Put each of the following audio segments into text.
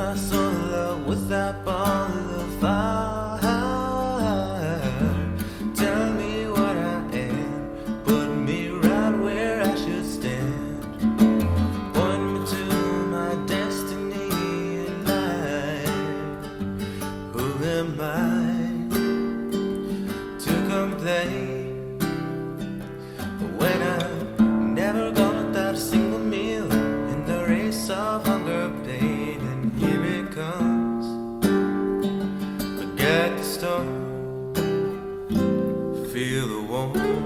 my soul in love with that ball of fire. Tell me what I am, put me right where I should stand. Point me to my destiny in life. Who am I to complain when I'm never gonna without a single meal in the race of hunger, pain, and here it comes. Forget the storm, feel the warmth.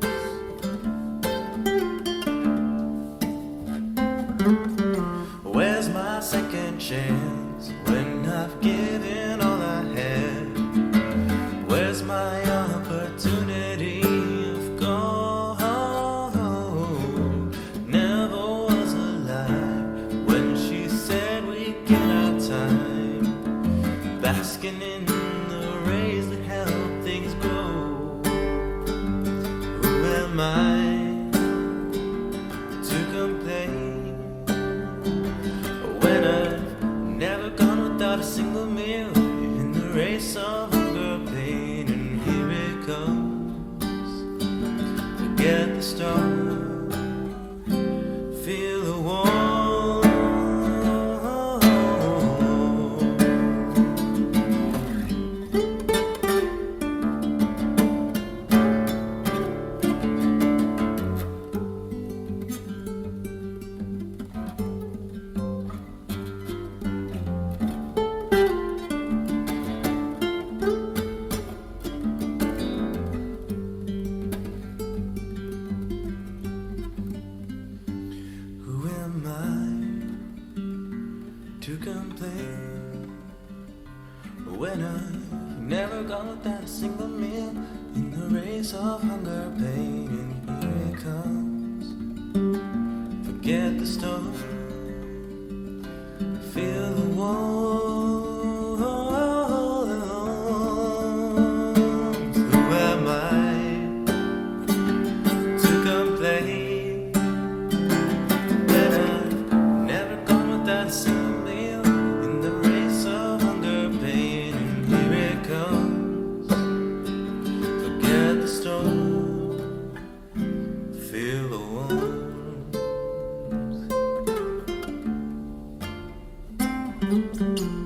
Where's my second chance when I've given all I had? Where's my opportunity of gold? Never was alive when she said we'd get our time, basking in the rays that help things grow. Who am I to complain when I've never gone without a single meal in the race of hunger, pain, and here it comes. Forget the storm, feel the warmth. Who am I to complain when I've never gone without a single meal in the race of hunger, pain, and here it comes. Forget the storm, feel the warmth. Who am I to complain when I've never gone without a single meal in the race of hunger, pain, and here it comes. Forget the storm, feel the warmth.